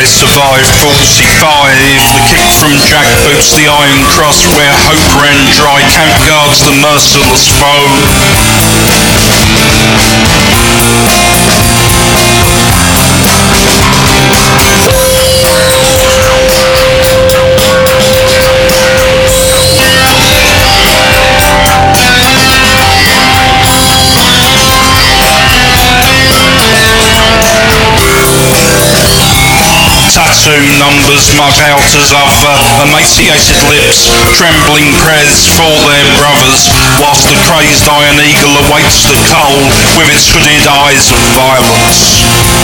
I survived 45. The kick from Jack Boots, the Iron Cross, where hope ran dry. Camp guards the merciless foe. Tattoo numbers, mug outers other, emaciated lips, trembling prayers for their brothers, whilst the crazed iron eagle awaits the cold with its hooded eyes of violence.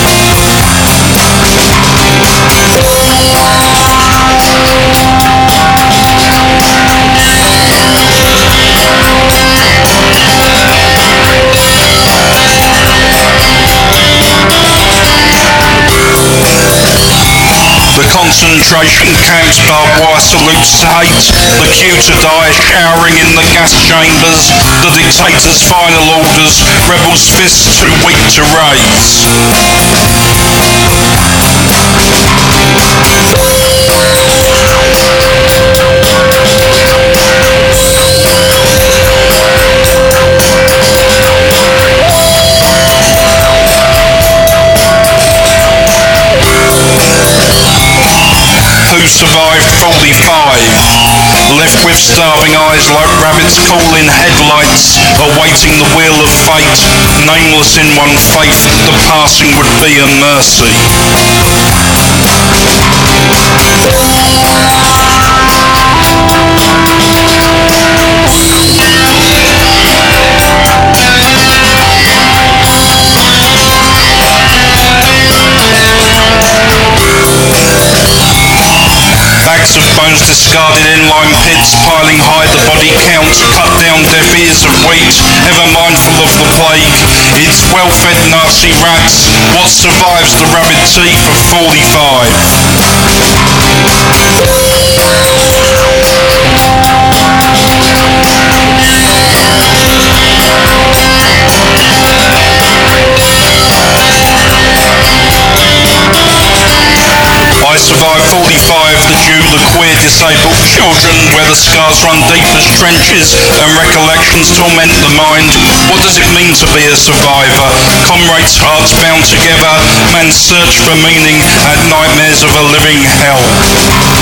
The concentration camps, barbed wire salutes to hate, the cue to die showering in the gas chambers, the dictator's final orders, rebels' fists too weak to raise. Who survived 45, left with starving eyes like rabbits caught in headlights, awaiting the wheel of fate, nameless in one faith, the passing would be a mercy. Bags of bones discarded in lime pits, piling high the body count, cut down deaf ears of wheat, ever mindful of the plague. It's well-fed Nazi rats, what survives the rabid teeth of 45? I survived 45, the Jew, the queer, disabled children, where the scars run deep as trenches and recollections torment the mind. What does it mean to be a survivor? Comrades' hearts bound together, man's search for meaning at nightmares of a living hell.